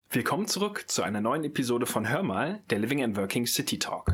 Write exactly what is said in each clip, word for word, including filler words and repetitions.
Willkommen zurück zu einer neuen Episode von Hör mal, der Living and Working City Talk.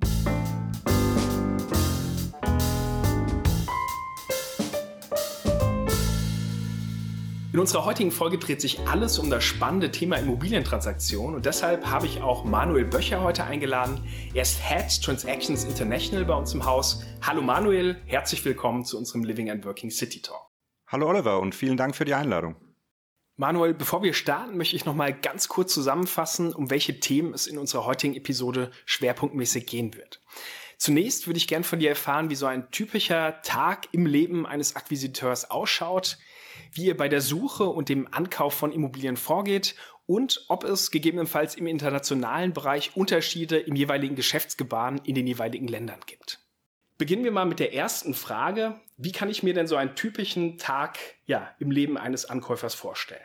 In unserer heutigen Folge dreht sich alles um das spannende Thema Immobilientransaktion und deshalb habe ich auch Manuel Böcher heute eingeladen. Er ist Head Transactions International bei uns im Haus. Hallo Manuel, herzlich willkommen zu unserem Living and Working City Talk. Hallo Oliver und vielen Dank für die Einladung. Manuel, bevor wir starten, möchte ich noch mal ganz kurz zusammenfassen, um welche Themen es in unserer heutigen Episode schwerpunktmäßig gehen wird. Zunächst würde ich gern von dir erfahren, wie so ein typischer Tag im Leben eines Akquisiteurs ausschaut, wie ihr bei der Suche und dem Ankauf von Immobilien vorgeht und ob es gegebenenfalls im internationalen Bereich Unterschiede im jeweiligen Geschäftsgebaren in den jeweiligen Ländern gibt. Beginnen wir mal mit der ersten Frage. Wie kann ich mir denn so einen typischen Tag ja, im Leben eines Ankäufers vorstellen?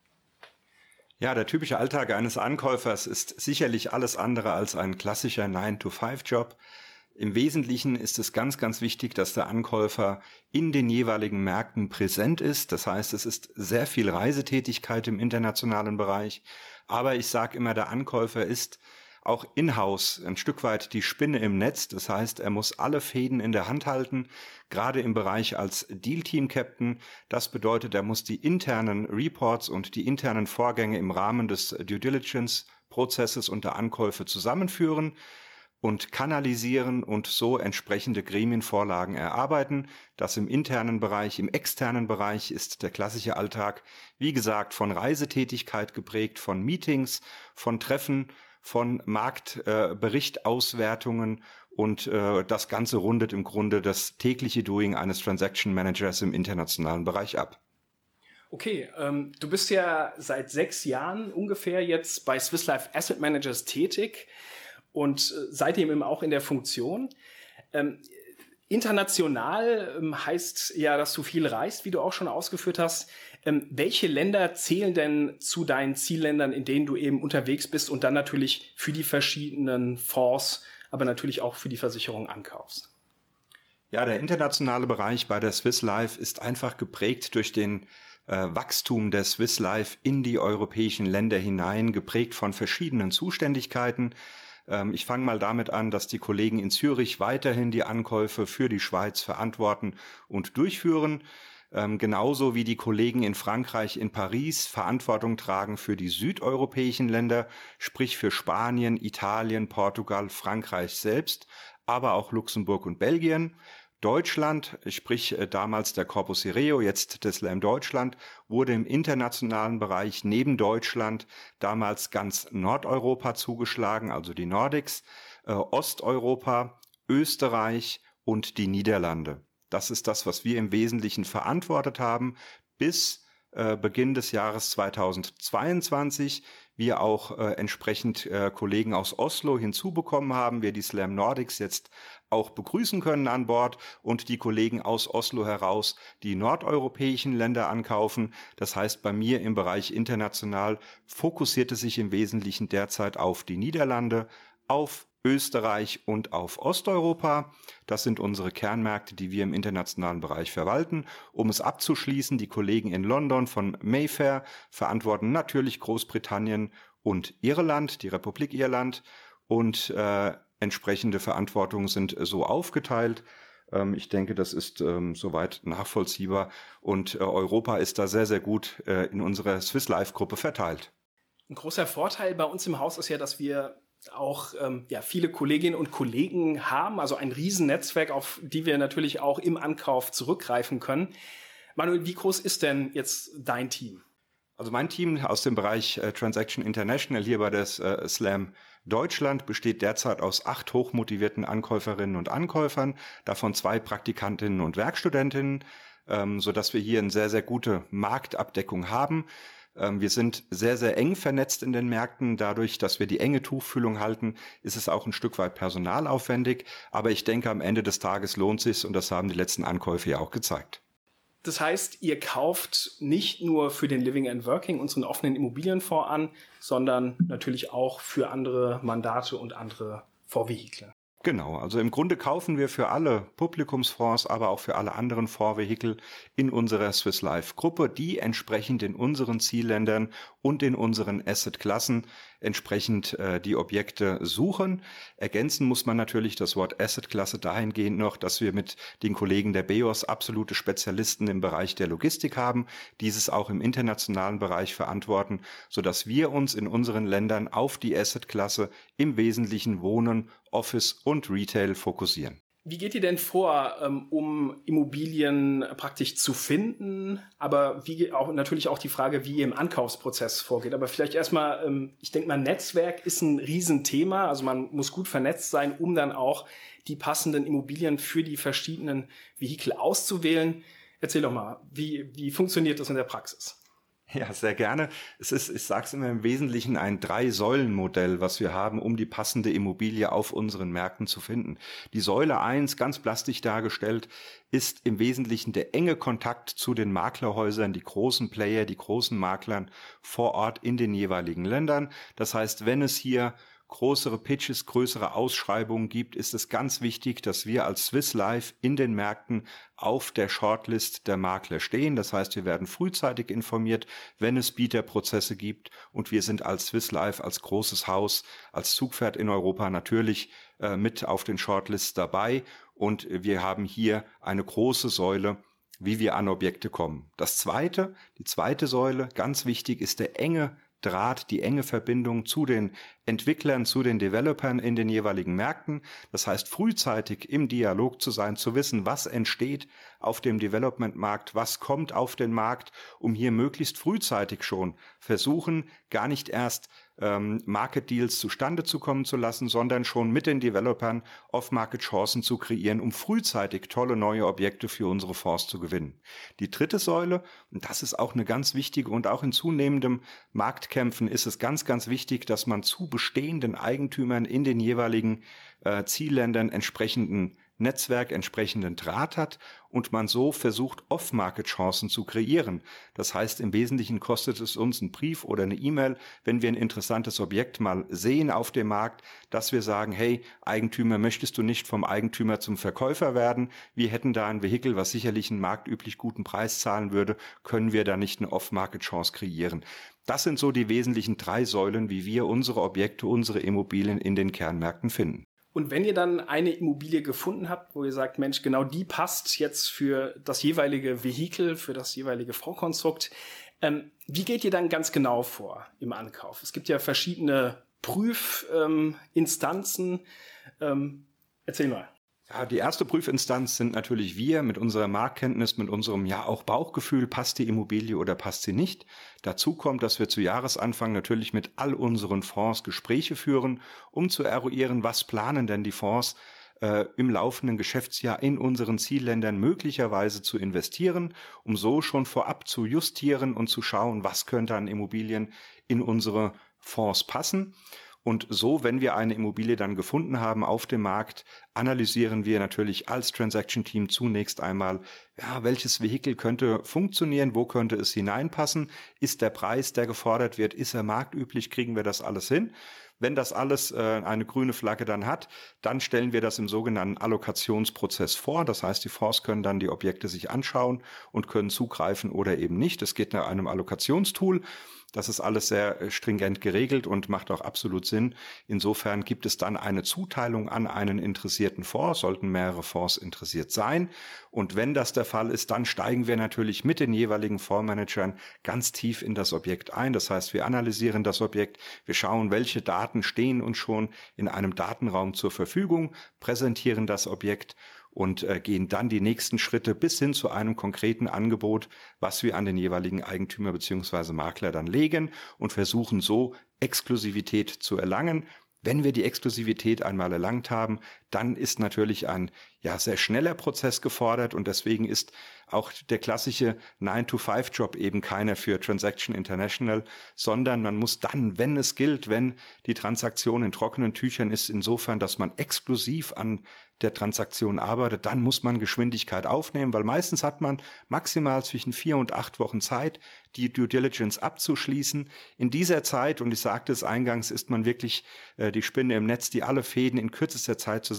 Ja, der typische Alltag eines Ankäufers ist sicherlich alles andere als ein klassischer nine to five Job. Im Wesentlichen ist es ganz, ganz wichtig, dass der Ankäufer in den jeweiligen Märkten präsent ist. Das heißt, es ist sehr viel Reisetätigkeit im internationalen Bereich. Aber ich sage immer, der Ankäufer ist auch in-house ein Stück weit die Spinne im Netz. Das heißt, er muss alle Fäden in der Hand halten, gerade im Bereich als Deal-Team-Captain. Das bedeutet, er muss die internen Reports und die internen Vorgänge im Rahmen des Due-Diligence-Prozesses und der Ankäufe zusammenführen und kanalisieren und so entsprechende Gremienvorlagen erarbeiten. Das im internen Bereich, im externen Bereich ist der klassische Alltag, wie gesagt, von Reisetätigkeit geprägt, von Meetings, von Treffen, von Marktberichtauswertungen äh, und äh, das Ganze rundet im Grunde das tägliche Doing eines Transaction Managers im internationalen Bereich ab. Okay, ähm, du bist ja seit sechs Jahren ungefähr jetzt bei Swiss Life Asset Managers tätig und äh, seitdem eben auch in der Funktion. Ähm, International ähm, heißt ja, dass du viel reist, wie du auch schon ausgeführt hast. Ähm, welche Länder zählen denn zu deinen Zielländern, in denen du eben unterwegs bist und dann natürlich für die verschiedenen Fonds, aber natürlich auch für die Versicherung ankaufst? Ja, der internationale Bereich bei der Swiss Life ist einfach geprägt durch den äh, Wachstum der Swiss Life in die europäischen Länder hinein, geprägt von verschiedenen Zuständigkeiten. Ich fange mal damit an, dass die Kollegen in Zürich weiterhin die Ankäufe für die Schweiz verantworten und durchführen. Ähm, genauso wie die Kollegen in Frankreich, in Paris Verantwortung tragen für die südeuropäischen Länder, sprich für Spanien, Italien, Portugal, Frankreich selbst, aber auch Luxemburg und Belgien. Deutschland, sprich äh, damals der Corpus Sireo, jetzt der Slam Deutschland, wurde im internationalen Bereich neben Deutschland damals ganz Nordeuropa zugeschlagen, also die Nordics, äh, Osteuropa, Österreich und die Niederlande. Das ist das, was wir im Wesentlichen verantwortet haben, bis äh, Beginn des Jahres zweitausendzweiundzwanzig. Wir auch äh, entsprechend äh, Kollegen aus Oslo hinzubekommen haben, wir die Slam Nordics jetzt auch begrüßen können an Bord und die Kollegen aus Oslo heraus die nordeuropäischen Länder ankaufen. Das heißt, bei mir im Bereich international fokussiert es sich im Wesentlichen derzeit auf die Niederlande, auf Österreich und auf Osteuropa. Das sind unsere Kernmärkte, die wir im internationalen Bereich verwalten. Um es abzuschließen, die Kollegen in London von Mayfair verantworten natürlich Großbritannien und Irland, die Republik Irland, und äh, entsprechende Verantwortungen sind so aufgeteilt. Ähm, ich denke, das ist ähm, soweit nachvollziehbar und äh, Europa ist da sehr, sehr gut äh, in unserer Swiss Life Gruppe verteilt. Ein großer Vorteil bei uns im Haus ist ja, dass wir auch ähm, ja viele Kolleginnen und Kollegen haben, also ein Riesennetzwerk, auf die wir natürlich auch im Ankauf zurückgreifen können. Manuel, wie groß ist denn jetzt dein Team? Also mein Team aus dem Bereich äh, Transaction International hier bei der äh, Slam Deutschland besteht derzeit aus acht hochmotivierten Ankäuferinnen und Ankäufern, davon zwei Praktikantinnen und Werkstudentinnen, ähm, sodass wir hier eine sehr, sehr gute Marktabdeckung haben. Wir sind sehr, sehr eng vernetzt in den Märkten. Dadurch, dass wir die enge Tuchfühlung halten, ist es auch ein Stück weit personalaufwendig. Aber ich denke, am Ende des Tages lohnt es sich und das haben die letzten Ankäufe ja auch gezeigt. Das heißt, ihr kauft nicht nur für den Living and Working unseren offenen Immobilienfonds an, sondern natürlich auch für andere Mandate und andere Vorvehikel. Genau, also im Grunde kaufen wir für alle Publikumsfonds, aber auch für alle anderen Fondsvehikel in unserer Swiss Life Gruppe, die entsprechend in unseren Zielländern und in unseren Assetklassen entsprechend äh, die Objekte suchen. Ergänzen muss man natürlich das Wort Assetklasse dahingehend noch, dass wir mit den Kollegen der B E O S absolute Spezialisten im Bereich der Logistik haben, dieses auch im internationalen Bereich verantworten, sodass wir uns in unseren Ländern auf die Assetklasse im Wesentlichen Wohnen, Office und Retail fokussieren. Wie geht ihr denn vor, um Immobilien praktisch zu finden? Aber wie auch natürlich auch die Frage, wie ihr im Ankaufsprozess vorgeht. Aber vielleicht erstmal, ich denke mal, Netzwerk ist ein Riesenthema. Also man muss gut vernetzt sein, um dann auch die passenden Immobilien für die verschiedenen Vehikel auszuwählen. Erzähl doch mal, wie, wie funktioniert das in der Praxis? Ja, sehr gerne. Es ist, ich sage es immer im Wesentlichen, ein Drei-Säulen-Modell, was wir haben, um die passende Immobilie auf unseren Märkten zu finden. Die Säule eins, ganz plastisch dargestellt, ist im Wesentlichen der enge Kontakt zu den Maklerhäusern, die großen Player, die großen Maklern vor Ort in den jeweiligen Ländern. Das heißt, wenn es hier größere Pitches, größere Ausschreibungen gibt, ist es ganz wichtig, dass wir als Swiss Life in den Märkten auf der Shortlist der Makler stehen. Das heißt, wir werden frühzeitig informiert, wenn es Bieterprozesse gibt, und wir sind als Swiss Life, als großes Haus, als Zugpferd in Europa natürlich äh, mit auf den Shortlists dabei, und wir haben hier eine große Säule, wie wir an Objekte kommen. Das zweite, die zweite Säule, ganz wichtig, ist der enge Draht, die enge Verbindung zu den Entwicklern, zu den Developern in den jeweiligen Märkten. Das heißt, frühzeitig im Dialog zu sein, zu wissen, was entsteht auf dem Development-Markt, was kommt auf den Markt, um hier möglichst frühzeitig schon versuchen, gar nicht erst ähm, Market-Deals zustande zu kommen zu lassen, sondern schon mit den Developern Off-Market-Chancen zu kreieren, um frühzeitig tolle neue Objekte für unsere Fonds zu gewinnen. Die dritte Säule, und das ist auch eine ganz wichtige, und auch in zunehmendem Marktkämpfen ist es ganz, ganz wichtig, dass man zu bestehenden Eigentümern in den jeweiligen äh, Zielländern entsprechenden Netzwerk, entsprechenden Draht hat und man so versucht, Off-Market-Chancen zu kreieren. Das heißt, im Wesentlichen kostet es uns einen Brief oder eine E-Mail, wenn wir ein interessantes Objekt mal sehen auf dem Markt, dass wir sagen, hey, Eigentümer, möchtest du nicht vom Eigentümer zum Verkäufer werden? Wir hätten da ein Vehikel, was sicherlich einen marktüblich guten Preis zahlen würde. Können wir da nicht eine Off-Market-Chance kreieren? Das sind so die wesentlichen drei Säulen, wie wir unsere Objekte, unsere Immobilien in den Kernmärkten finden. Und wenn ihr dann eine Immobilie gefunden habt, wo ihr sagt, Mensch, genau die passt jetzt für das jeweilige Vehikel, für das jeweilige Fondskonstrukt, ähm, wie geht ihr dann ganz genau vor im Ankauf? Es gibt ja verschiedene Prüfinstanzen. Ähm, ähm, erzähl mal. Ja, die erste Prüfinstanz sind natürlich wir mit unserer Marktkenntnis, mit unserem ja auch Bauchgefühl, passt die Immobilie oder passt sie nicht. Dazu kommt, dass wir zu Jahresanfang natürlich mit all unseren Fonds Gespräche führen, um zu eruieren, was planen denn die Fonds äh, im laufenden Geschäftsjahr in unseren Zielländern möglicherweise zu investieren, um so schon vorab zu justieren und zu schauen, was könnte an Immobilien in unsere Fonds passen. Und so, wenn wir eine Immobilie dann gefunden haben auf dem Markt, analysieren wir natürlich als Transaction-Team zunächst einmal, ja, welches Vehikel könnte funktionieren, wo könnte es hineinpassen, ist der Preis, der gefordert wird, ist er marktüblich, kriegen wir das alles hin? Wenn das alles äh, eine grüne Flagge dann hat, dann stellen wir das im sogenannten Allokationsprozess vor. Das heißt, die Fonds können dann die Objekte sich anschauen und können zugreifen oder eben nicht. Es geht nach einem Allokationstool. Das ist alles sehr stringent geregelt und macht auch absolut Sinn. Insofern gibt es dann eine Zuteilung an einen interessierten Fonds, sollten mehrere Fonds interessiert sein. Und wenn das der Fall ist, dann steigen wir natürlich mit den jeweiligen Fondsmanagern ganz tief in das Objekt ein. Das heißt, wir analysieren das Objekt, wir schauen, welche Daten stehen uns schon in einem Datenraum zur Verfügung, präsentieren das Objekt und äh, gehen dann die nächsten Schritte bis hin zu einem konkreten Angebot, was wir an den jeweiligen Eigentümer bzw. Makler dann legen und versuchen so Exklusivität zu erlangen. Wenn wir die Exklusivität einmal erlangt haben, dann ist natürlich ein ja sehr schneller Prozess gefordert und deswegen ist auch der klassische nine to five Job eben keiner für Transaction International, sondern man muss dann, wenn es gilt, wenn die Transaktion in trockenen Tüchern ist, insofern, dass man exklusiv an der Transaktion arbeitet, dann muss man Geschwindigkeit aufnehmen, weil meistens hat man maximal zwischen vier und acht Wochen Zeit, die Due Diligence abzuschließen. In dieser Zeit, und ich sagte es eingangs, ist man wirklich äh, die Spinne im Netz, die alle Fäden in kürzester Zeit zusammen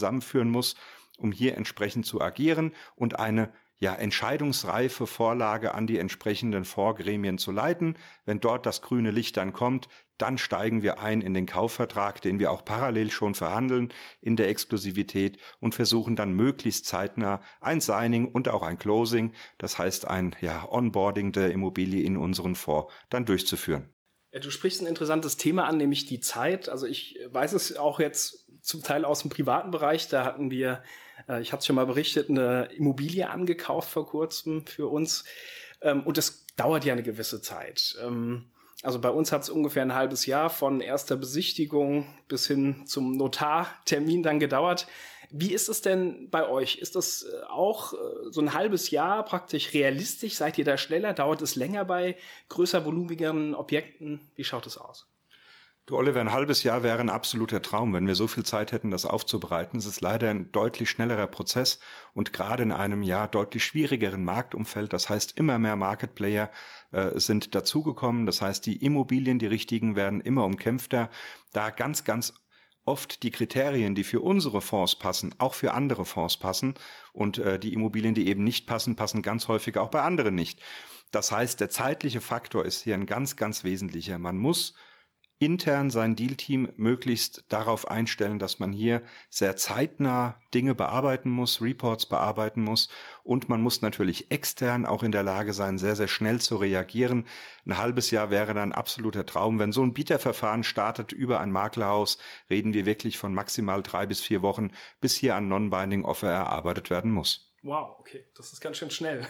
zusammenführen muss, um hier entsprechend zu agieren und eine ja, entscheidungsreife Vorlage an die entsprechenden Fondsgremien zu leiten. Wenn dort das grüne Licht dann kommt, dann steigen wir ein in den Kaufvertrag, den wir auch parallel schon verhandeln in der Exklusivität und versuchen dann möglichst zeitnah ein Signing und auch ein Closing, das heißt ein ja, Onboarding der Immobilie in unseren Fonds, dann durchzuführen. Du sprichst ein interessantes Thema an, nämlich die Zeit. Also ich weiß es auch jetzt zum Teil aus dem privaten Bereich. Da hatten wir, äh, ich hatte es schon mal berichtet, eine Immobilie angekauft vor kurzem für uns. Ähm, und das dauert ja eine gewisse Zeit. Ähm, also bei uns hat es ungefähr ein halbes Jahr von erster Besichtigung bis hin zum Notartermin dann gedauert. Wie ist es denn bei euch? Ist das auch so ein halbes Jahr praktisch realistisch? Seid ihr da schneller? Dauert es länger bei größer volumigeren Objekten? Wie schaut es aus? Du Oliver, ein halbes Jahr wäre ein absoluter Traum, wenn wir so viel Zeit hätten, das aufzubereiten. Es ist leider ein deutlich schnellerer Prozess und gerade in einem ja deutlich schwierigeren Marktumfeld. Das heißt, immer mehr Market Player äh, sind dazugekommen. Das heißt, die Immobilien, die richtigen, werden immer umkämpfter. Da ganz, ganz oft die Kriterien, die für unsere Fonds passen, auch für andere Fonds passen und äh, die Immobilien, die eben nicht passen, passen ganz häufig auch bei anderen nicht. Das heißt, der zeitliche Faktor ist hier ein ganz, ganz wesentlicher. Man muss intern sein Deal-Team möglichst darauf einstellen, dass man hier sehr zeitnah Dinge bearbeiten muss, Reports bearbeiten muss und man muss natürlich extern auch in der Lage sein, sehr, sehr schnell zu reagieren. Ein halbes Jahr wäre dann ein absoluter Traum. Wenn so ein Bieterverfahren startet über ein Maklerhaus, reden wir wirklich von maximal drei bis vier Wochen, bis hier ein Non-Binding Offer erarbeitet werden muss. Wow, okay, das ist ganz schön schnell.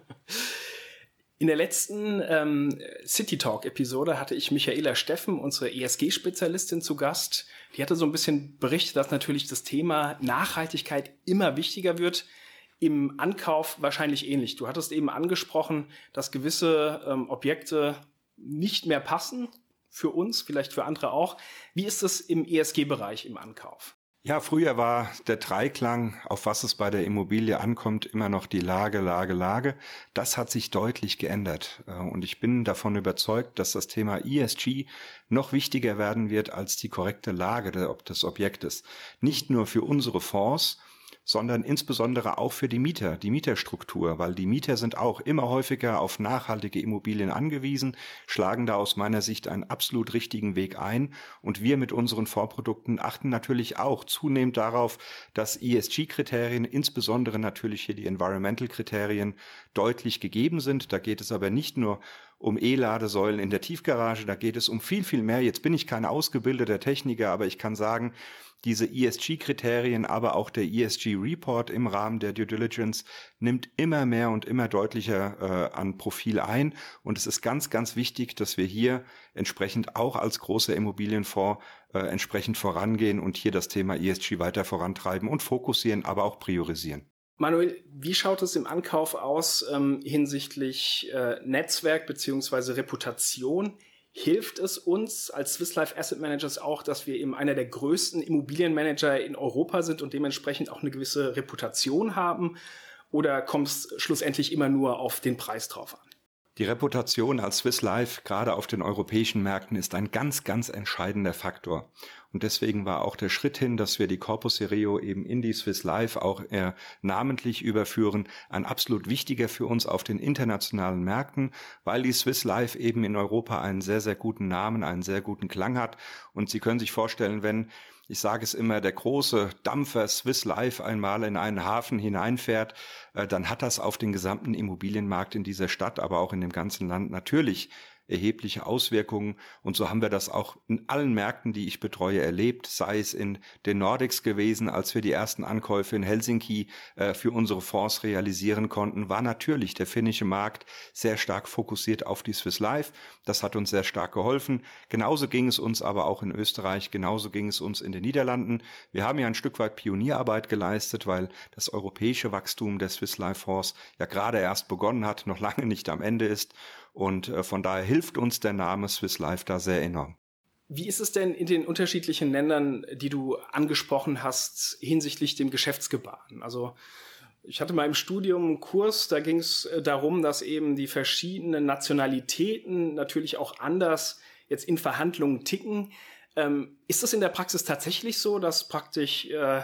In der letzten ähm, City Talk-Episode hatte ich Michaela Steffen, unsere E S G-Spezialistin, zu Gast. Die hatte so ein bisschen berichtet, dass natürlich das Thema Nachhaltigkeit immer wichtiger wird. Im Ankauf wahrscheinlich ähnlich. Du hattest eben angesprochen, dass gewisse ähm, Objekte nicht mehr passen für uns, vielleicht für andere auch. Wie ist es im E S G-Bereich im Ankauf? Ja, früher war der Dreiklang, auf was es bei der Immobilie ankommt, immer noch die Lage, Lage, Lage. Das hat sich deutlich geändert. Und ich bin davon überzeugt, dass das Thema E S G noch wichtiger werden wird als die korrekte Lage des Objektes. Nicht nur für unsere Fonds, sondern insbesondere auch für die Mieter, die Mieterstruktur, weil die Mieter sind auch immer häufiger auf nachhaltige Immobilien angewiesen, schlagen da aus meiner Sicht einen absolut richtigen Weg ein und wir mit unseren Vorprodukten achten natürlich auch zunehmend darauf, dass E S G-Kriterien, insbesondere natürlich hier die Environmental-Kriterien, deutlich gegeben sind. Da geht es aber nicht nur um E-Ladesäulen in der Tiefgarage, da geht es um viel, viel mehr. Jetzt bin ich kein ausgebildeter Techniker, aber ich kann sagen, diese E S G-Kriterien, aber auch der E S G-Report im Rahmen der Due Diligence nimmt immer mehr und immer deutlicher äh, an Profil ein. Und es ist ganz, ganz wichtig, dass wir hier entsprechend auch als großer Immobilienfonds äh, entsprechend vorangehen und hier das Thema E S G weiter vorantreiben und fokussieren, aber auch priorisieren. Manuel, wie schaut es im Ankauf aus ähm, hinsichtlich äh, Netzwerk beziehungsweise Reputation? Hilft es uns als Swiss Life Asset Managers auch, dass wir eben einer der größten Immobilienmanager in Europa sind und dementsprechend auch eine gewisse Reputation haben? Oder kommt es schlussendlich immer nur auf den Preis drauf an? Die Reputation als Swiss Life, gerade auf den europäischen Märkten, ist ein ganz, ganz entscheidender Faktor. Und deswegen war auch der Schritt hin, dass wir die Corpus Sireo eben in die Swiss Life auch äh, namentlich überführen, ein absolut wichtiger für uns auf den internationalen Märkten, weil die Swiss Life eben in Europa einen sehr, sehr guten Namen, einen sehr guten Klang hat. Und Sie können sich vorstellen, wenn, ich sage es immer, der große Dampfer Swiss Life einmal in einen Hafen hineinfährt, äh, dann hat das auf den gesamten Immobilienmarkt in dieser Stadt, aber auch in dem ganzen Land natürlich erhebliche Auswirkungen. Und so haben wir das auch in allen Märkten, die ich betreue, erlebt, sei es in den Nordics gewesen, als wir die ersten Ankäufe in Helsinki äh, für unsere Fonds realisieren konnten, war natürlich der finnische Markt sehr stark fokussiert auf die Swiss Life. Das hat uns sehr stark geholfen. Genauso ging es uns aber auch in Österreich, genauso ging es uns in den Niederlanden. Wir haben ja ein Stück weit Pionierarbeit geleistet, weil das europäische Wachstum der Swiss Life Fonds ja gerade erst begonnen hat, noch lange nicht am Ende ist. Und von daher hilft uns der Name Swiss Life da sehr enorm. Wie ist es denn in den unterschiedlichen Ländern, die du angesprochen hast, hinsichtlich dem Geschäftsgebaren? Also ich hatte mal im Studium einen Kurs, da ging es darum, dass eben die verschiedenen Nationalitäten natürlich auch anders jetzt in Verhandlungen ticken. Ähm, ist das in der Praxis tatsächlich so, dass praktisch äh,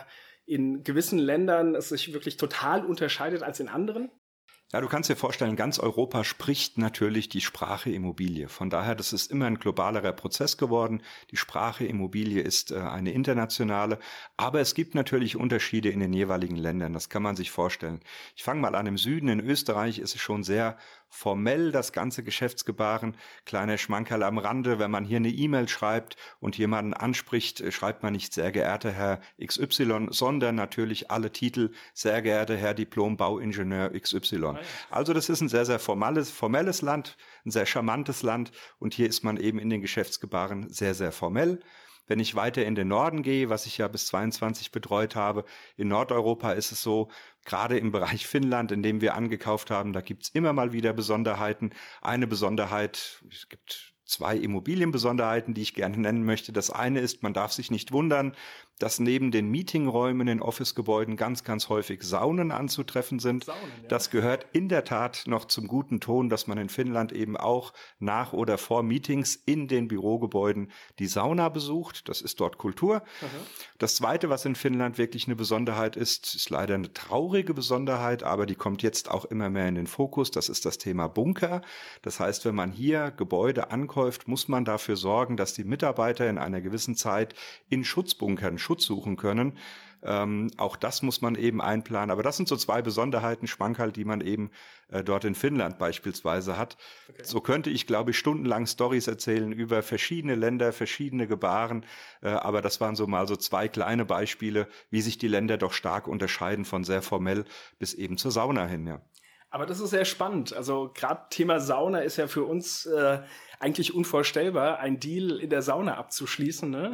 in gewissen Ländern es sich wirklich total unterscheidet als in anderen? Ja, du kannst dir vorstellen, ganz Europa spricht natürlich die Sprache Immobilie. Von daher, das ist immer ein globalerer Prozess geworden. Die Sprache Immobilie ist äh, eine internationale, aber es gibt natürlich Unterschiede in den jeweiligen Ländern. Das kann man sich vorstellen. Ich fange mal an im Süden. In Österreich ist es schon sehr formell, das ganze Geschäftsgebaren. Kleiner Schmankerl am Rande, wenn man hier eine E-Mail schreibt und jemanden anspricht, schreibt man nicht sehr geehrter Herr X Y, sondern natürlich alle Titel sehr geehrter Herr Diplom-Bauingenieur X Y. Also das ist ein sehr, sehr formales, formelles Land, ein sehr charmantes Land und hier ist man eben in den Geschäftsgebaren sehr, sehr formell. Wenn ich weiter in den Norden gehe, was ich ja bis zweiundzwanzig betreut habe, in Nordeuropa ist es so, gerade im Bereich Finnland, in dem wir angekauft haben, da gibt's immer mal wieder Besonderheiten. Eine Besonderheit, es gibt zwei Immobilienbesonderheiten, die ich gerne nennen möchte. Das eine ist, man darf sich nicht wundern, dass neben den Meetingräumen in Officegebäuden ganz, ganz häufig Saunen anzutreffen sind. Saunen, ja. Das gehört in der Tat noch zum guten Ton, dass man in Finnland eben auch nach oder vor Meetings in den Bürogebäuden die Sauna besucht. Das ist dort Kultur. Mhm. Das Zweite, was in Finnland wirklich eine Besonderheit ist, ist leider eine traurige Besonderheit, aber die kommt jetzt auch immer mehr in den Fokus. Das ist das Thema Bunker. Das heißt, wenn man hier Gebäude ankauft, muss man dafür sorgen, dass die Mitarbeiter in einer gewissen Zeit in Schutzbunkern Schutz suchen können. Ähm, auch das muss man eben einplanen. Aber das sind so zwei Besonderheiten, Schmankerl, die man eben äh, dort in Finnland beispielsweise hat. Okay. So könnte ich, glaube ich, stundenlang Storys erzählen über verschiedene Länder, verschiedene Gebaren. Äh, aber das waren so mal so zwei kleine Beispiele, wie sich die Länder doch stark unterscheiden von sehr formell bis eben zur Sauna hin, ja. Aber das ist sehr spannend. Also gerade Thema Sauna ist ja für uns äh, eigentlich unvorstellbar, ein Deal in der Sauna abzuschließen. Ne?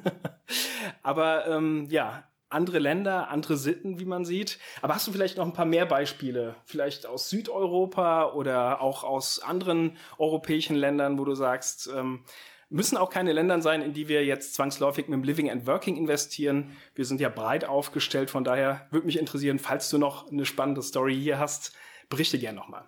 Aber ähm, ja, andere Länder, andere Sitten, wie man sieht. Aber hast du vielleicht noch ein paar mehr Beispiele? Vielleicht aus Südeuropa oder auch aus anderen europäischen Ländern, wo du sagst, ähm, müssen auch keine Länder sein, in die wir jetzt zwangsläufig mit dem Living and Working investieren. Wir sind ja breit aufgestellt. Von daher würde mich interessieren, falls du noch eine spannende Story hier hast, berichte gerne nochmal.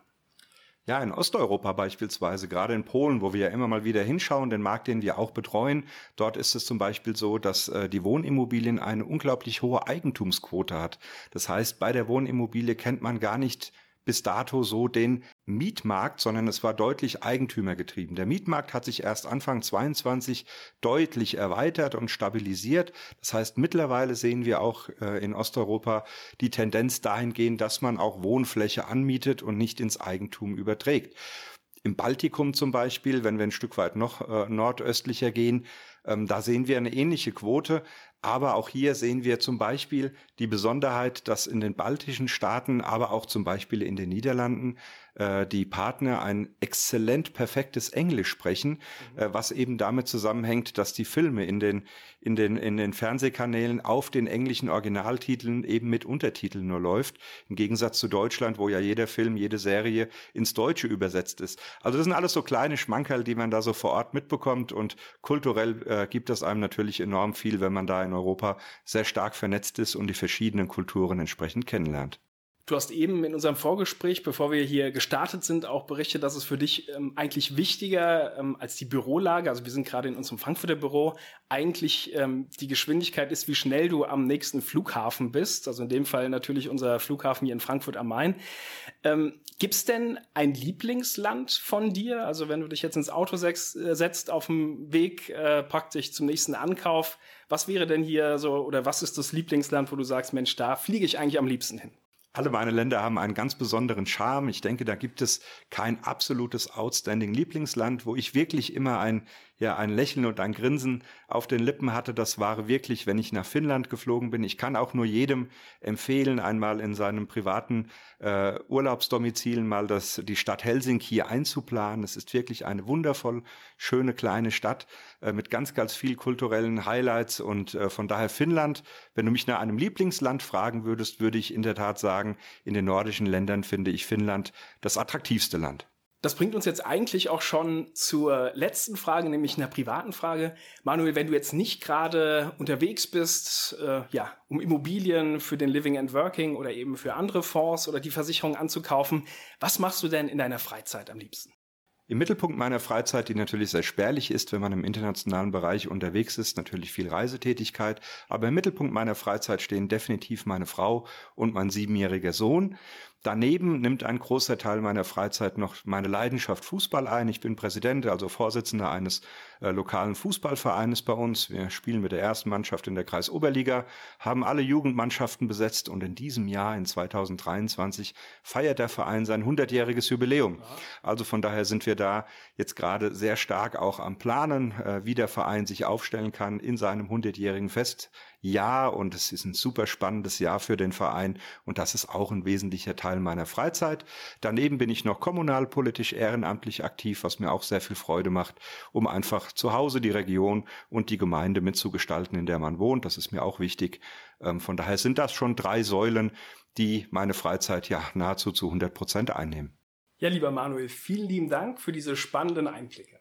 Ja, in Osteuropa beispielsweise, gerade in Polen, wo wir ja immer mal wieder hinschauen, den Markt, den wir auch betreuen, dort ist es zum Beispiel so, dass äh, die Wohnimmobilien eine unglaublich hohe Eigentumsquote hat. Das heißt, bei der Wohnimmobilie kennt man gar nicht bis dato so den Mietmarkt, sondern es war deutlich eigentümergetrieben. Der Mietmarkt hat sich erst Anfang zweiundzwanzig deutlich erweitert und stabilisiert. Das heißt, mittlerweile sehen wir auch äh, in Osteuropa die Tendenz dahingehend, dass man auch Wohnfläche anmietet und nicht ins Eigentum überträgt. Im Baltikum zum Beispiel, wenn wir ein Stück weit noch äh, nordöstlicher gehen, ähm, da sehen wir eine ähnliche Quote. Aber auch hier sehen wir zum Beispiel die Besonderheit, dass in den baltischen Staaten, aber auch zum Beispiel in den Niederlanden, äh, die Partner ein exzellent perfektes Englisch sprechen, mhm. äh, was eben damit zusammenhängt, dass die Filme in den, in den, in den Fernsehkanälen auf den englischen Originaltiteln eben mit Untertiteln nur läuft. Im Gegensatz zu Deutschland, wo ja jeder Film, jede Serie ins Deutsche übersetzt ist. Also das sind alles so kleine Schmankerl, die man da so vor Ort mitbekommt und kulturell äh, gibt das einem natürlich enorm viel, wenn man da in Europa sehr stark vernetzt ist und die verschiedenen Kulturen entsprechend kennenlernt. Du hast eben in unserem Vorgespräch, bevor wir hier gestartet sind, auch berichtet, dass es für dich ähm, eigentlich wichtiger ähm, als die Bürolage, also wir sind gerade in unserem Frankfurter Büro, eigentlich ähm, die Geschwindigkeit ist, wie schnell du am nächsten Flughafen bist. Also in dem Fall natürlich unser Flughafen hier in Frankfurt am Main. Ähm, gibt's denn ein Lieblingsland von dir? Also wenn du dich jetzt ins Auto setzt, äh, setzt auf dem Weg äh, praktisch zum nächsten Ankauf, was wäre denn hier so, oder was ist das Lieblingsland, wo du sagst, Mensch, da fliege ich eigentlich am liebsten hin? Alle meine Länder haben einen ganz besonderen Charme. Ich denke, da gibt es kein absolutes outstanding Lieblingsland, wo ich wirklich immer ein, ja, ein Lächeln und ein Grinsen auf den Lippen hatte. Das war wirklich, wenn ich nach Finnland geflogen bin. Ich kann auch nur jedem empfehlen, einmal in seinem privaten äh, Urlaubsdomizil mal das, die Stadt Helsinki einzuplanen. Es ist wirklich eine wundervoll schöne kleine Stadt äh, mit ganz, ganz viel kulturellen Highlights und äh, von daher Finnland. Wenn du mich nach einem Lieblingsland fragen würdest, würde ich in der Tat sagen, in den nordischen Ländern finde ich Finnland das attraktivste Land. Das bringt uns jetzt eigentlich auch schon zur letzten Frage, nämlich einer privaten Frage. Manuel, wenn du jetzt nicht gerade unterwegs bist, äh, ja, um Immobilien für den Living and Working oder eben für andere Fonds oder die Versicherung anzukaufen, was machst du denn in deiner Freizeit am liebsten? Im Mittelpunkt meiner Freizeit, die natürlich sehr spärlich ist, wenn man im internationalen Bereich unterwegs ist, natürlich viel Reisetätigkeit, aber im Mittelpunkt meiner Freizeit stehen definitiv meine Frau und mein siebenjähriger Sohn. Daneben nimmt ein großer Teil meiner Freizeit noch meine Leidenschaft Fußball ein. Ich bin Präsident, also Vorsitzender eines äh, lokalen Fußballvereines bei uns. Wir spielen mit der ersten Mannschaft in der Kreisoberliga, haben alle Jugendmannschaften besetzt und in diesem Jahr, in zweitausenddreiundzwanzig, feiert der Verein sein hundertjähriges Jubiläum. Also von daher sind wir da jetzt gerade sehr stark auch am Planen, äh, wie der Verein sich aufstellen kann in seinem hundertjährigen Festjahr. Und es ist ein super spannendes Jahr für den Verein und das ist auch ein wesentlicher Teil meiner Freizeit. Daneben bin ich noch kommunalpolitisch ehrenamtlich aktiv, was mir auch sehr viel Freude macht, um einfach zu Hause die Region und die Gemeinde mitzugestalten, in der man wohnt. Das ist mir auch wichtig. Ähm, von daher sind das schon drei Säulen, die meine Freizeit ja nahezu zu hundert Prozent einnehmen. Ja, lieber Manuel, vielen lieben Dank für diese spannenden Einblicke.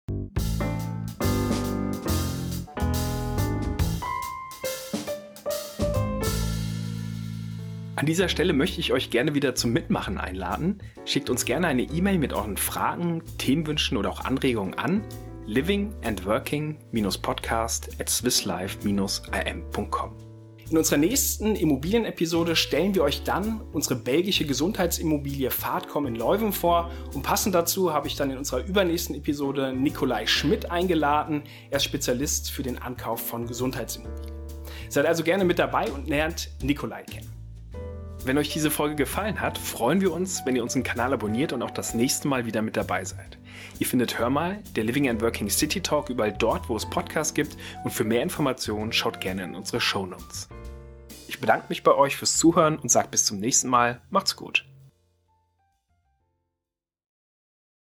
An dieser Stelle möchte ich euch gerne wieder zum Mitmachen einladen. Schickt uns gerne eine E-Mail mit euren Fragen, Themenwünschen oder auch Anregungen an living and working podcast at swisslife dash i m punkt com. In unserer nächsten Immobilienepisode stellen wir euch dann unsere belgische Gesundheitsimmobilie Fahrtcom in Leuven vor und passend dazu habe ich dann in unserer übernächsten Episode Nikolai Schmidt eingeladen. Er ist Spezialist für den Ankauf von Gesundheitsimmobilien. Seid also gerne mit dabei und lernt Nikolai kennen. Wenn euch diese Folge gefallen hat, freuen wir uns, wenn ihr unseren Kanal abonniert und auch das nächste Mal wieder mit dabei seid. Ihr findet Hör mal, der Living and Working City Talk überall dort, wo es Podcasts gibt und für mehr Informationen schaut gerne in unsere Shownotes. Ich bedanke mich bei euch fürs Zuhören und sage bis zum nächsten Mal. Macht's gut.